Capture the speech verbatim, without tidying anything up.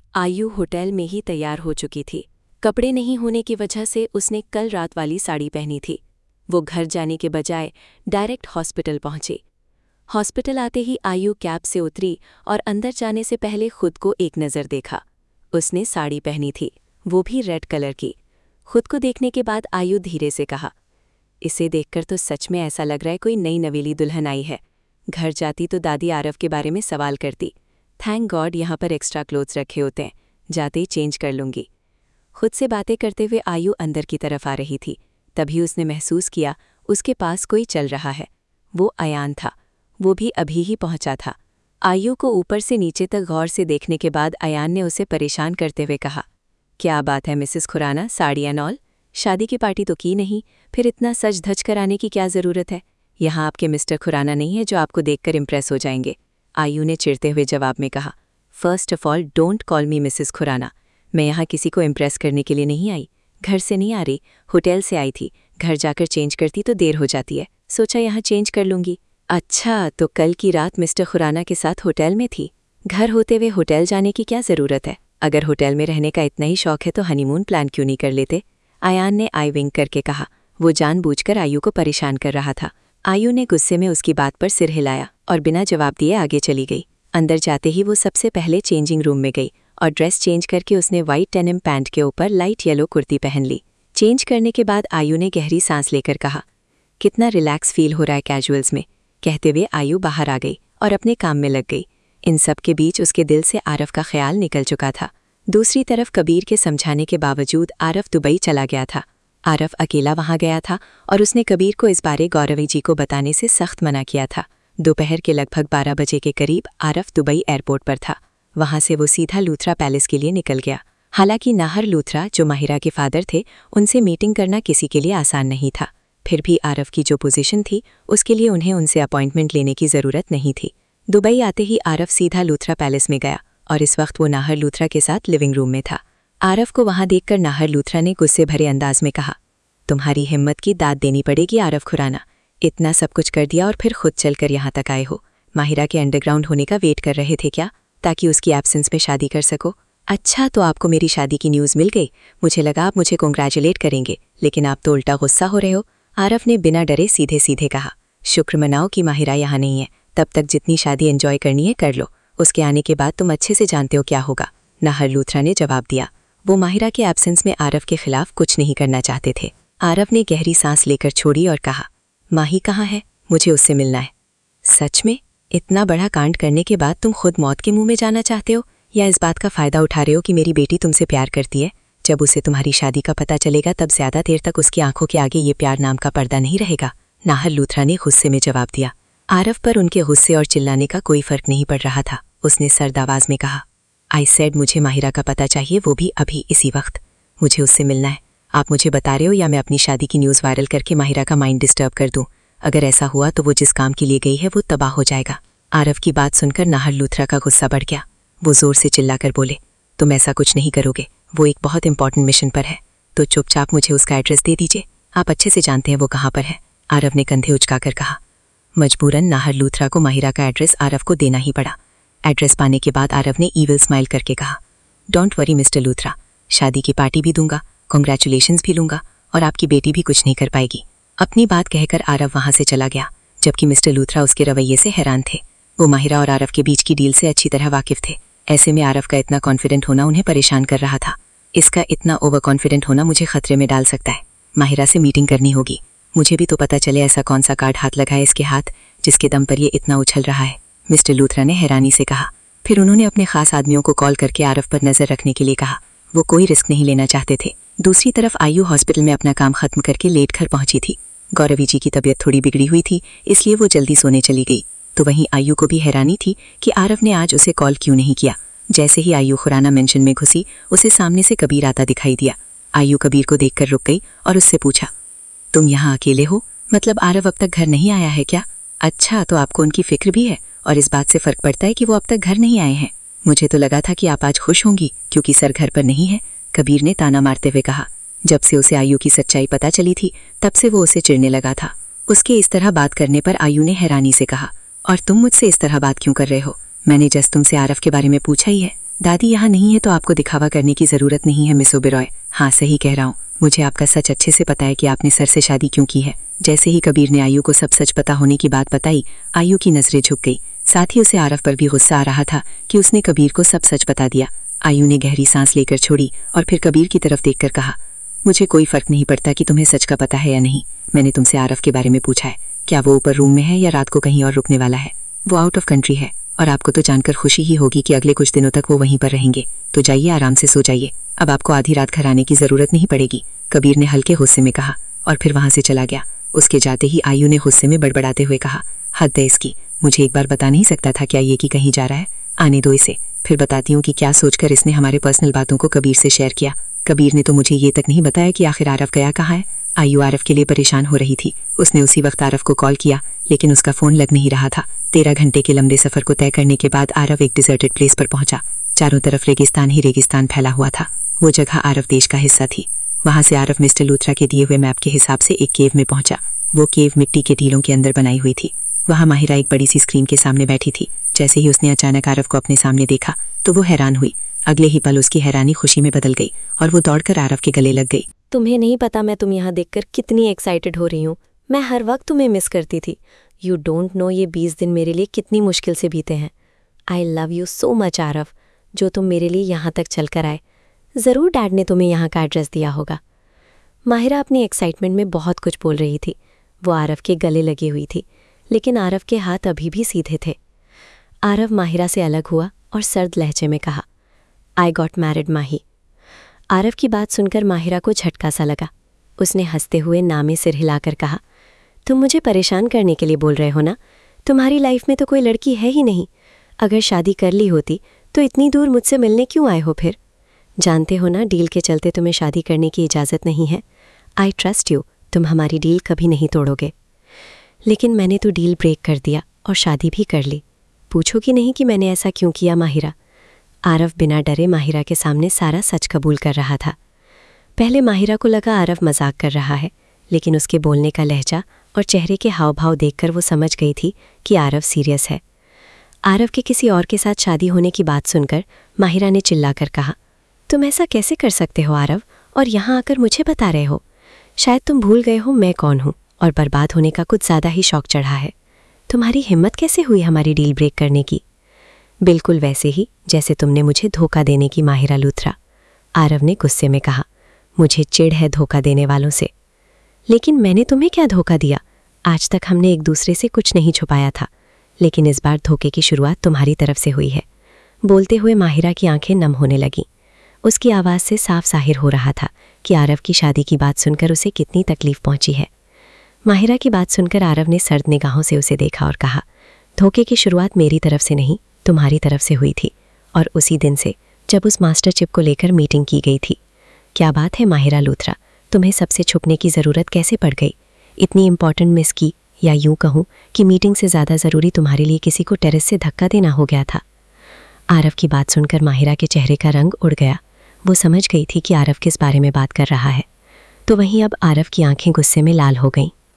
आयु होटल में ही तैयार हो चुकी थी। कपड़े नहीं होने की वजह से उसने कल रात वाली साड़ी पहनी थी। वो घर जाने के बजाय डायरेक्ट हॉस्पिटल पहुंची। हॉस्पिटल आते ही आयु कैब से उतरी और अंदर जाने से पहले खुद को एक नज़र देखा। उसने साड़ी पहनी थी, वो भी रेड कलर की। खुद को देखने के बाद आयु धीरे से कहा, इसे देखकर तो सच में ऐसा लग रहा है कोई नई नवेली दुल्हन आई है। घर जाती तो दादी आरव के बारे में सवाल करती। थैंक गॉड यहाँ पर एक्स्ट्रा क्लोथ्स रखे होते हैं, जाते ही चेंज कर लूँगी। खुद से बातें करते हुए आयु अंदर की तरफ आ रही थी। तभी उसने महसूस किया उसके पास कोई चल रहा है। वो अयान था। वो भी अभी ही पहुंचा था। आयु को ऊपर से नीचे तक गौर से देखने के बाद अयान ने उसे परेशान करते हुए कहा, क्या बात है Mrs Khurana, sari and all? शादी की पार्टी तो की नहीं, फिर इतना सज धज कराने की क्या ज़रूरत है? यहाँ आपके मिस्टर खुराना नहीं है जो आपको देखकर इम्प्रेस हो जाएंगे। आयु ने चिढ़ते हुए जवाब में कहा, first of all don't call me Mrs Khurana. मैं यहाँ किसी को इम्प्रेस करने के लिए नहीं आई। घर से नहीं आ रही, होटल से आई थी। घर जाकर चेंज करती तो देर हो जाती है, सोचा यहाँ चेंज कर लूँगी। अच्छा, तो कल की रात मिस्टर खुराना के साथ होटल में थी? घर होते हुए होटल जाने की क्या ज़रूरत है? अगर होटल में रहने का इतना ही शौक है तो हनीमून प्लान क्यों नहीं कर लेते? अयान ने आई विंक करके कहा। वो जानबूझकर आयु को परेशान कर रहा था। आयु ने गुस्से में उसकी बात पर सिर हिलाया और बिना जवाब दिए आगे चली गई। अंदर जाते ही वो सबसे पहले चेंजिंग रूम में गई और ड्रेस चेंज करके उसने वाइट डेनिम पैंट के ऊपर लाइट येलो कुर्ती पहन ली। चेंज करने के बाद आयु ने गहरी सांस लेकर कहा, कितना रिलैक्स फील हो रहा है कैजुअल्स में। कहते हुए आयु बाहर आ गई और अपने काम में लग गई। इन सब के बीच उसके दिल से आरव का ख्याल निकल चुका था। दूसरी तरफ कबीर के समझाने के बावजूद आरव दुबई चला गया था। आरव अकेला वहां गया था और उसने कबीर को इस बारे गौरवी जी को बताने से सख्त मना किया था। दोपहर के लगभग बारह बजे के करीब आरव दुबई एयरपोर्ट पर था। वहां से वो सीधा लूथरा पैलेस के लिए निकल गया। हालांकि नाहर लूथरा, जो माहिरा के फादर थे, उनसे मीटिंग करना किसी के लिए आसान नहीं था। फिर भी आरव की जो पोजीशन थी उसके लिए उन्हें उनसे अपॉइंटमेंट लेने की ज़रूरत नहीं थी। दुबई आते ही आरव सीधा लूथरा पैलेस में गया और इस वक्त वो नाहर लूथरा के साथ लिविंग रूम में था। आरव को वहां देखकर नाहर लूथरा ने गुस्से भरे अंदाज में कहा, तुम्हारी हिम्मत की दाद देनी पड़ेगी आरव खुराना। इतना सब कुछ कर दिया और फिर खुद चलकर यहाँ तक आए हो। माहिरा के अंडरग्राउंड होने का वेट कर रहे थे क्या, ताकि उसकी एब्सेंस में शादी कर सको? अच्छा, तो आपको मेरी शादी की न्यूज़ मिल गई। मुझे लगा आप मुझे कॉन्ग्रेचुलेट करेंगे, लेकिन आप तो उल्टा गुस्सा हो रहे हो। आरव ने बिना डरे सीधे सीधे कहा, शुक्र मनाओ कि माहिरा यहाँ नहीं है। तब तक जितनी शादी एंजॉय करनी है कर लो, उसके आने के बाद तुम अच्छे से जानते हो क्या होगा। नाहर लूथरा ने जवाब दिया। वो माहिरा के एब्सेंस में आरव के खिलाफ कुछ नहीं करना चाहते थे। आरव ने गहरी सांस लेकर छोड़ी और कहा, माही कहाँ है? मुझे उससे मिलना है। सच में? इतना बड़ा कांड करने के बाद तुम खुद मौत के मुंह में जाना चाहते हो, या इस बात का फ़ायदा उठा रहे हो कि मेरी बेटी तुमसे प्यार करती है? जब उसे तुम्हारी शादी का पता चलेगा तब ज़्यादा देर तक उसकी आंखों के आगे ये प्यार नाम का पर्दा नहीं रहेगा। नाहर लूथरा ने गुस्से में जवाब दिया। आरव पर उनके गुस्से और चिल्लाने का कोई फ़र्क नहीं पड़ रहा था। उसने सर्द आवाज़ में कहा, आई सेड मुझे माहिरा का पता चाहिए, वो भी अभी इसी वक्त। मुझे उससे मिलना है। आप मुझे बता रहे हो या मैं अपनी शादी की न्यूज़ वायरल करके माहिरा का माइंड डिस्टर्ब कर दूं? अगर ऐसा हुआ तो वो जिस काम के लिए गई है वो तबाह हो जाएगा। आरव की बात सुनकर नाहर लूथरा का गुस्सा बढ़ गया। वो जोर से चिल्लाकर बोले, तुम ऐसा कुछ नहीं करोगे। वो एक बहुत इंपॉर्टेंट मिशन पर है, तो चुपचाप मुझे उसका एड्रेस दे दीजिए। आप अच्छे से जानते हैं वो कहाँ पर है। आरव ने कंधे उचकाकर कहा। मजबूरन नाहर लूथरा को माहिरा का एड्रेस आरव को देना ही पड़ा। एड्रेस पाने के बाद आरव ने ईविल स्माइल करके कहा, डोंट वरी मिस्टर लूथरा, शादी की पार्टी भी दूंगा, कॉन्ग्रेचुलेशंस भी लूंगा और आपकी बेटी भी कुछ नहीं कर पाएगी। अपनी बात कहकर आरव वहां से चला गया, जबकि मिस्टर लूथरा उसके रवैये से हैरान थे। वो माहिरा और आरव के बीच की डील से अच्छी तरह वाकिफ थे। ऐसे में आरव का इतना कॉन्फिडेंट होना उन्हें परेशान कर रहा था। इसका इतना ओवर कॉन्फिडेंट होना मुझे खतरे में डाल सकता है। माहिरा से मीटिंग करनी होगी। मुझे भी तो पता चले ऐसा कौन सा कार्ड हाथ लगा है इसके हाथ, जिसके दम पर ये इतना उछल रहा है, मिस्टर लूथरा ने हैरानी से कहा। फिर उन्होंने अपने खास आदमियों को कॉल करके आरव पर नजर रखने के लिए कहा। वो कोई रिस्क नहीं लेना चाहते थे। दूसरी तरफ आयु हॉस्पिटल में अपना काम खत्म करके लेट घर पहुंची थी। गौरवी जी की तबीयत थोड़ी बिगड़ी हुई थी, इसलिए वो जल्दी सोने चली गई। तो वहीं आयु को भी हैरानी थी कि आरव ने आज उसे कॉल क्यों नहीं किया। जैसे ही आयु खुराना मेंशन में घुसी, उसे सामने से कबीर आता दिखाई दिया। आयु कबीर को देखकर रुक गई और उससे पूछा, तुम यहाँ अकेले हो? मतलब आरव अब तक घर नहीं आया है क्या? अच्छा, तो आपको उनकी फिक्र भी है और इस बात से फर्क पड़ता है कि वो अब तक घर नहीं आए हैं। मुझे तो लगा था कि आप आज खुश होंगी क्योंकि सर घर पर नहीं है, कबीर ने ताना मारते हुए कहा। जब से उसे आयु की सच्चाई पता चली थी तब से वो उसे चिढ़ने लगा था। उसके इस तरह बात करने पर आयु ने हैरानी से कहा, और तुम मुझसे इस तरह बात क्यों कर रहे हो? मैंने जस्ट तुमसे आरव के बारे में पूछा ही है। दादी यहाँ नहीं है तो आपको दिखावा करने की ज़रूरत नहीं है मिस ओबेरॉय। हाँ सही कह रहा हूँ, मुझे आपका सच अच्छे से पता है कि आपने सर से शादी क्यों की है। जैसे ही कबीर ने आयु को सब सच पता होने की बात बताई, आयु की नज़रें झुक गई। साथ ही उसे आरफ पर भी गुस्सा आ रहा था कि उसने कबीर को सब सच बता दिया। आयु ने गहरी सांस लेकर छोड़ी और फिर कबीर की तरफ देखकर कहा, मुझे कोई फर्क नहीं पड़ता कि तुम्हें सच का पता है या नहीं। मैंने तुमसे आरफ के बारे में पूछा है, क्या वो ऊपर रूम में है या रात को कहीं और रुकने वाला है। वो आउट ऑफ कंट्री है और आपको तो जानकर खुशी ही होगी कि अगले कुछ दिनों तक वो वहीं पर रहेंगे। तो जाइए आराम से सो जाइए, अब आपको आधी रात घर आने की जरूरत नहीं पड़ेगी, कबीर ने हल्के गुस्से में कहा और फिर वहां से चला गया। उसके जाते ही आयु ने गुस्से में बड़बड़ाते हुए कहा, हद है इसकी, मुझे एक बार बता नहीं सकता था क्या ये कि कहीं जा रहा है। आने दो इसे, फिर बताती हूँ कि क्या सोचकर इसने हमारे पर्सनल बातों को कबीर से शेयर किया। कबीर ने तो मुझे ये तक नहीं बताया कि आखिर आरफ गया कहाँ है। आयु आरफ के लिए परेशान हो रही थी। उसने उसी वक्त आरफ को कॉल किया लेकिन उसका फोन लग नहीं रहा था। तेरह घंटे के लंबे सफर को तय करने के बाद आरफ एक डिजर्टेड प्लेस पर पहुंचा। चारों तरफ रेगिस्तान ही रेगिस्तान फैला हुआ था। वो जगह आरफ देश का हिस्सा थी। वहां से आरफ मिस्टर लूथरा के दिए हुए मैप के हिसाब से एक केव में पहुंचा। वो केव मिट्टी के टीलों के अंदर बनाई हुई थी। वहां माहिरा एक बड़ी सी स्क्रीन के सामने बैठी थी। जैसे ही उसने अचानक आरफ को अपने सामने देखा तो वो हैरान हुई। अगले ही पल उसकी हैरानी खुशी में बदल गई और वो दौड़कर आरफ के गले लग गई। तुम्हें नहीं पता मैं तुम यहाँ देखकर कितनी एक्साइटेड हो रही हूँ। मैं हर वक्त तुम्हें मिस करती थी। यू डोंट नो ये बीस दिन मेरे लिए कितनी मुश्किल से बीते हैं। I love you so much Aaraf, जो तुम मेरे लिए यहाँ तक चल कर आए। ज़रूर डैड ने तुम्हें यहाँ का एड्रेस दिया होगा। माहिरा अपनी एक्साइटमेंट में बहुत कुछ बोल रही थी। वो आरफ के गले लगी हुई थी लेकिन आरफ के हाथ अभी भी सीधे थे। आरफ माहिरा से अलग हुआ और सर्द लहजे में कहा, आई गॉट मैरिड माही। आरफ की बात सुनकर माहिरा को झटका सा लगा। उसने हंसते हुए नामे सिर हिलाकर कहा, तुम मुझे परेशान करने के लिए बोल रहे हो ना? तुम्हारी लाइफ में तो कोई लड़की है ही नहीं। अगर शादी कर ली होती तो इतनी दूर मुझसे मिलने क्यों आए हो फिर? जानते हो ना डील के चलते तुम्हें शादी करने की इजाज़त नहीं है। आई ट्रस्ट यू, तुम हमारी डील कभी नहीं तोड़ोगे। लेकिन मैंने तो डील ब्रेक कर दिया और शादी भी कर ली। पूछोगी नहीं कि मैंने ऐसा क्यों किया माहिरा? आरफ बिना डरे माहिरा के सामने सारा सच कबूल कर रहा था। पहले माहिरा को लगा आरफ मजाक कर रहा है, लेकिन उसके बोलने का लहजा और चेहरे के हाव भाव देखकर वो समझ गई थी कि आरफ सीरियस है। आरफ के किसी और के साथ शादी होने की बात सुनकर माहिरा ने चिल्लाकर कहा, तुम ऐसा कैसे कर सकते हो आरव, और यहाँ आकर मुझे बता रहे हो? शायद तुम भूल गए हो मैं कौन हूँ और बर्बाद होने का कुछ ज़्यादा ही शौक चढ़ा है। तुम्हारी हिम्मत कैसे हुई हमारी डील ब्रेक करने की? बिल्कुल वैसे ही जैसे तुमने मुझे धोखा देने की माहिरा लूथरा, आरव ने गुस्से में कहा। मुझे चिढ़ है धोखा देने वालों से। लेकिन मैंने तुम्हें क्या धोखा दिया? आज तक हमने एक दूसरे से कुछ नहीं छुपाया था, लेकिन इस बार धोखे की शुरुआत तुम्हारी तरफ से हुई है। बोलते हुए माहिरा की आंखें नम होने लगीं। उसकी आवाज़ से साफ जाहिर हो रहा था कि आरव की शादी की बात सुनकर उसे कितनी तकलीफ पहुंची है। माहिरा की बात सुनकर आरव ने सर्द निगाहों से उसे देखा और कहा, धोखे की शुरुआत मेरी तरफ से नहीं तुम्हारी तरफ से हुई थी, और उसी दिन से जब उस मास्टर चिप को लेकर मीटिंग की गई थी। क्या बात है माहिरा लूथरा, तुम्हें सबसे छुपने की ज़रूरत कैसे पड़ गई? इतनी इम्पॉर्टेंट मिस की, या यूं कहूँ कि मीटिंग से ज़्यादा ज़रूरी तुम्हारे लिए किसी को टेरेस से धक्का देना हो गया था। आरव की बात सुनकर माहिरा के चेहरे का रंग उड़ गया। वो समझ गई थी कि आरव किस बारे में बात कर रहा है। तो वहीं अब आरव की आंखें गुस्से में लाल हो गईं।